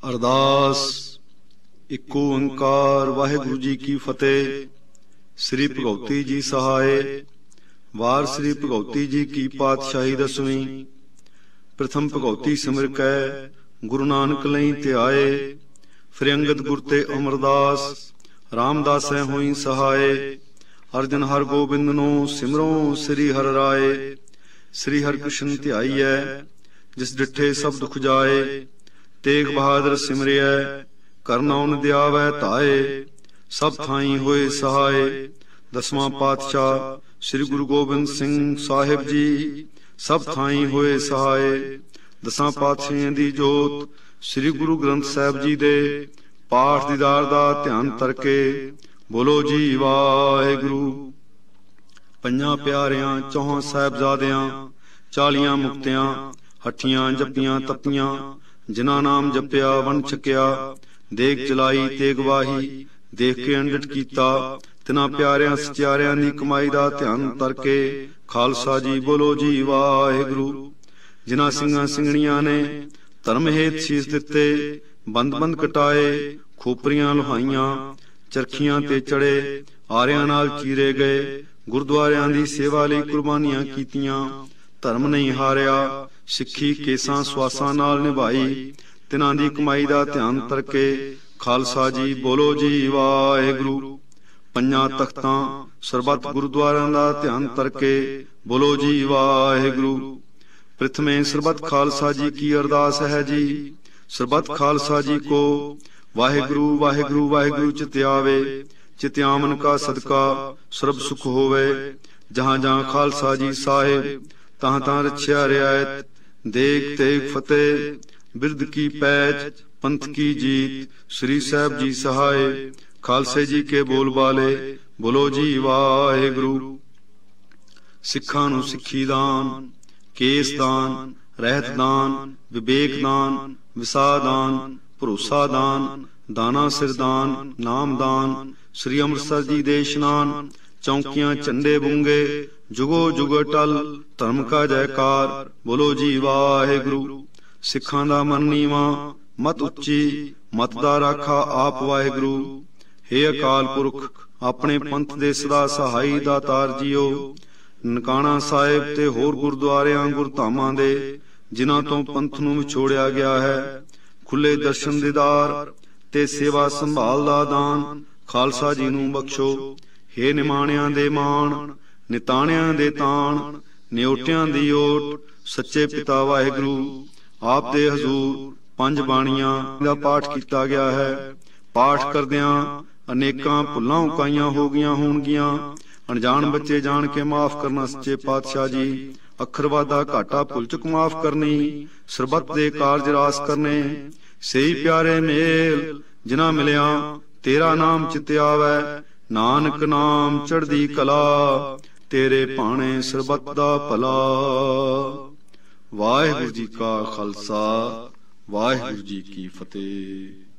ਅਰਦਾਸ। ਇਕ ਓੰਕਾਰ ਵਾਹਿਗੁਰੂ ਜੀ ਕੀ ਫਤਿਹ। ਸ੍ਰੀ ਭਗਉਤੀ ਜੀ ਸਹਾਏ। ਵਾਰ ਸ੍ਰੀ ਭਗਉਤੀ ਜੀ ਕੀ ਪਾਤਸ਼ਾਹੀ ਦਸਵੀਂ। ਪ੍ਰਥਮ ਭਗਉਤੀ ਸਿਮਰ ਕੈ ਗੁਰੂ ਨਾਨਕ ਲਈ ਧਿਆਏ। ਫਿਰ ਅੰਗਦ ਗੁਰ ਤੇ ਅਮਰਦਾਸ ਰਾਮਦਾਸੈ ਹੋਈ ਸਹਾਏ। ਅਰਜਨ ਹਰ ਗੋਬਿੰਦ ਨੂੰ ਸਿਮਰੋ ਸ੍ਰੀ ਹਰਿ ਰਾਏ। ਸ੍ਰੀ ਹਰਿ ਕ੍ਰਿਸ਼ਨ ਧਿਆਈਐ ਜਿਸ ਡਿਠੇ ਸਭ ਦੁਖ ਜਾਏ। ਤੇਗ ਬਹਾਦਰ ਸਿਮਰਿਐ ਕਰਨਉ ਦਿਆਵੈ ਧਾਏ। ਸਭ ਥਾਈ ਹੋਏ ਸਹਾਏ। ਦਸਵਾਂ ਪਾਤਸ਼ਾਹ ਸ੍ਰੀ ਗੁਰੂ ਗੋਬਿੰਦ ਸਿੰਘ ਸਾਹਿਬ ਜੀ ਸਭ ਥਾਈ ਹੋਏ ਸਹਾਏ। ਦਸਾਂ ਪਾਤਸ਼ਾਹੀਆਂ ਦੀ ਜੋਤ ਸ੍ਰੀ ਗੁਰੂ ਗ੍ਰੰਥ ਸਾਹਿਬ ਜੀ ਦੇ ਪਾਠ ਦੀਦਾਰ ਦਾ ਧਿਆਨ ਤਰਕੇ ਬੋਲੋ ਜੀ ਵਾਹਿਗੁਰੂ। ਪੰਜਾਂ ਪਿਆਰਿਆਂ ਚੌਹਾਂ ਸਾਹਿਬਜ਼ਾਦਿਆਂ 40 ਮੁਕਤਿਆਂ ਹੱਠੀਆਂ ਜੱਪੀਆਂ ਤਪੀਆਂ ਜਿਨ੍ਹਾਂ ਨਾਮ ਜਪਿਆ ਵੰਡ ਛਕਿਆ। ਦੇਗ ਚਲਾਈ ਤੇਗ ਵਾਹੀ ਦੇਖ ਕੇ ਅੰਡਟ ਕੀਤਾ। ਤਿਨਾਂ ਪਿਆਰਿਆਂ ਸਚਿਆਰਿਆਂ ਦੀ ਕਮਾਈ ਦਾ ਧਿਆਨ ਤਰਕੇ ਖਾਲਸਾ ਜੀ ਬੋਲੋ ਜੀ ਵਾਹਿਗੁਰੂ। ਜਿਨ੍ਹਾਂ ਸਿੰਘਾਂ ਸਿੰਘਣੀਆਂ ਨੇ ਧਰਮ ਹੇਤ ਸੀਸ ਦਿੱਤੇ ਬੰਦ ਬੰਦ ਕਟਾਏ। ਖੋਪਰੀਆਂ ਲੁਹਾਈਆਂ ਚਰਖੀਆਂ ਤੇ ਚੜੇ ਆਰਿਆਂ ਨਾਲ ਚੀਰੇ ਗਏ। ਗੁਰਦੁਆਰਿਆਂ ਦੀ ਸੇਵਾ ਲਈ ਕੁਰਬਾਨੀਆਂ ਕੀਤੀਆਂ। ਧਰਮ ਨਹੀਂ ਹਾਰਿਆ ਸਿੱਖੀ ਕੇਸਾਂ ਸਵਾਸਾਂ ਨਾਲ ਨਿਭਾਈ। ਤਿਨਾਂ ਦੀ ਕਮਾਈ ਦਾ ਧਿਆਨ ਤਰਕੇ ਖਾਲਸਾ ਜੀ ਬੋਲੋ ਜੀ ਵਾਹਿਗੁਰੂ। ਪੰਜਾਂ ਤਖਤਾਂ ਸਰਬੱਤ ਗੁਰਦੁਆਰਿਆਂ ਦਾ ਧਿਆਨ ਤਰਕੇ ਬੋਲੋ ਜੀ ਵਾਹਿਗੁਰੂ। ਪ੍ਰਥਮੇ ਸਰਬੱਤ ਖਾਲਸਾ ਜੀ ਕੀ ਅਰਦਾਸ ਹੈ ਜੀ। ਸਰਬੱਤ ਖਾਲਸਾ ਜੀ ਕੋ ਵਾਹਿਗੁਰੂ ਵਾਹਿਗੁਰੂ ਵਾਹਿਗੁਰੂ ਚਿਤ ਆਵੇ। ਚਿਤ ਆਮਨ ਕਾ ਸਦਕਾ ਸਰਬ ਸੁਖ ਹੋਵੇ। ਜਹਾਂ ਜਹਾਂ ਖਾਲਸਾ ਜੀ ਸਾਹਿਬ ਤਹਾਂ ਤਹਾਂ ਰਛਿਆ ਰਿਆਇਤ। ਦੇਗ ਤੇਗ ਫਤਿਹ ਬਿਰਦ ਕੀ ਪੈਚ ਪੰਥ ਕੀ ਜੀਤ। ਸ੍ਰੀ ਸਾਹਿਬ ਜੀ ਸਹਾਏ। ਖਾਲਸੇ ਜੀ ਕੇ ਬੋਲ ਬਾਲੇ ਬੋਲੋ ਜੀ ਵਾਹਿਗੁਰੂ। ਸਿੱਖਾਂ ਨੂੰ ਸਿੱਖੀ ਦਾਨ ਕੇਸ ਦਾਨ ਰਹਿਤ ਦਾਨ ਵਿਵੇਕ ਦਾਨ ਵਿਸਾ ਦਾਨ ਭਰੋਸਾ ਦਾਨ ਦਾਨਾ ਸਿਰ ਦਾਨ ਨਾਮ ਦਾਨ। ਸ੍ਰੀ ਅੰਮ੍ਰਿਤਸਰ ਜੀ ਦੇ ਇਸ਼ਨਾਨ ਚੌਂਕੀਆਂ ਝੰਡੇ ਬੁੰਗੇ ਜੁਗੋ ਜੁਗ ਟਲ ਧਰਮ ਕਾ ਜੈਕਾਰ ਬੋਲੋ ਜੀ ਵਾਹਿਗੁਰੂ। ਸਿੱਖਾਂ ਦਾ ਮਨ ਨੀਵਾਂ ਮਤ ਉੱਚੀ ਮਤ ਦਾ ਰਾਖਾ ਆਪ ਵਾਹਿਗੁਰੂ। ਹੇ ਅਕਾਲ ਪੁਰਖ ਆਪਣੇ ਪੰਥ ਦੇ ਸਦਾ ਸਹਾਈ ਦਾਤਾਰ ਜੀਓ। ਨਨਕਾਣਾ ਸਾਹਿਬ ਤੇ ਹੋਰ ਗੁਰਦੁਆਰਿਆਂ ਗੁਰਧਾਮਾਂ ਦੇ ਜਿਨ੍ਹਾਂ ਤੋਂ ਪੰਥ ਨੂੰ ਵਿਛੋੜਿਆ ਗਿਆ ਹੈ ਖੁੱਲੇ ਦਰਸ਼ਨ ਦੀਦਾਰ ਤੇ ਸੇਵਾ ਸੰਭਾਲ ਦਾ ਦਾਨ ਖਾਲਸਾ ਜੀ ਨੂੰ ਬਖਸ਼ੋ। ਹੇ ਨਿਮਾਣਿਆਂ ਦੇ ਮਾਣ ਨਿਤਾਣਿਆਂ ਦੇ ਤਾਣ ਨਿਓਟਿਆਂ ਦੀ ਓਟ ਸੱਚੇ ਪਿਤਾ ਵਾਹਿਗੁਰੂ। ਆਪ ਦੇ ਹਜ਼ੂਰ 5 ਬਾਣੀਆਂ ਦਾ ਪਾਠ ਕੀਤਾ ਗਿਆ ਹੈ। ਪਾਠ ਕਰਦਿਆਂ ਅਨੇਕਾਂ ਭੁੱਲਾਂ ਉਕਾਈਆਂ ਹੋ ਗਈਆਂ ਹੋਣਗੀਆਂ। ਅਣਜਾਣ ਬੱਚੇ ਜਾਣ ਕੇ ਮਾਫ ਕਰਨਾ ਸੱਚੇ ਪਾਤਸ਼ਾਹ ਜੀ। ਅੱਖਰਵਾਦਾ ਘਾਟਾ ਭੁੱਲ ਚੁੱਕ ਮਾਫ ਕਰਨੀ। ਸਰਬੱਤ ਦੇ ਕਾਰਜ ਰਾਸ ਕਰਨੇ। ਸਹੀ ਪਿਆਰੇ ਮੇਲ ਜਿਨ੍ਹਾਂ ਮਿਲਿਆ ਤੇਰਾ ਨਾਮ ਚਿਤ ਆਵੈ। ਨਾਨਕ ਨਾਮ ਚੜ੍ਹਦੀ ਕਲਾ ਤੇਰੇ ਭਾਣੇ ਸਰਬੱਤ ਦਾ ਭਲਾ। ਵਾਹਿਗੁਰੂ ਜੀ ਕਾ ਖਾਲਸਾ ਵਾਹਿਗੁਰੂ ਜੀ ਕੀ ਫਤਿਹ।